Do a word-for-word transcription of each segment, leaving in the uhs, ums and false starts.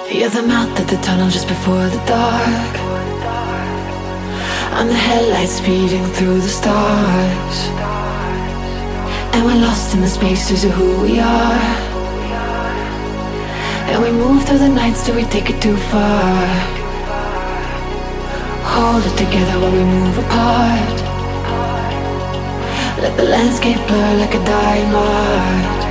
You're the mouth at the tunnel just before the dark. I'm the headlights speeding through the stars, and we're lost in the spaces of who we are. And we move through the nights till we take it too far. Hold it together while we move apart. Let the landscape blur like a dying art,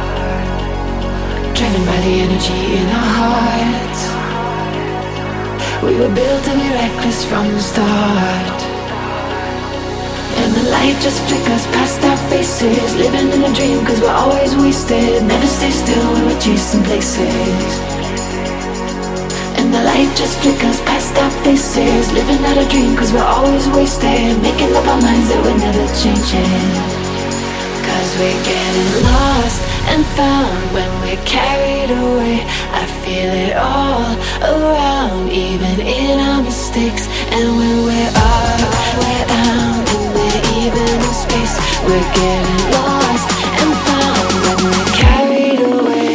driven by the energy in our hearts. We were built to be reckless from the start, and the light just flickers past our faces, living in a dream cause we're always wasted. Never stay still when we're chasing places. And the light just flickers past our faces, living out a dream cause we're always wasted. Making up our minds that we're never changing, cause we're getting lost and found when we're carried away. I feel it all around, even in our mistakes. And when we're up, we're down, and we're even in space. We're getting lost and found when we're carried away.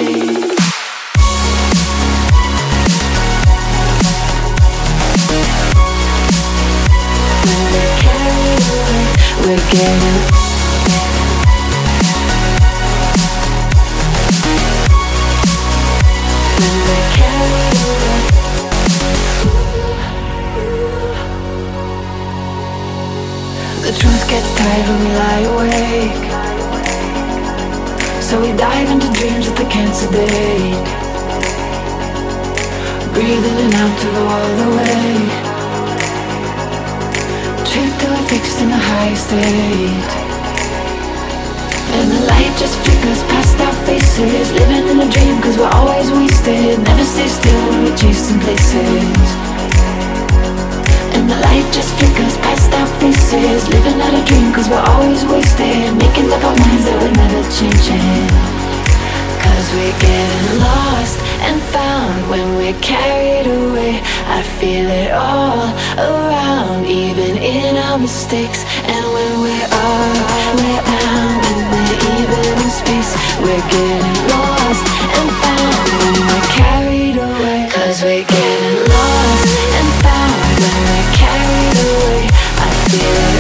When we're carried away, we're getting The truth gets tired when we lie awake, so we dive into dreams that they can't sedate. Breathe in and out to go all the way, trip till we're fixed in a high state. And the light just flickers past our faces, living in a dream cause we're always wasted. Never stay still when we're chasing places. And the light just flickers past our faces, living out a dream cause we're always wasted. Making up our minds that we're never changing, cause we're getting lost and found when we're carried away. I feel it all around, even in our mistakes. And when we're up, we're down, and we're even in space. We're getting lost and found when we're carried away, cause we're getting lost and found when we're carried away. I feel it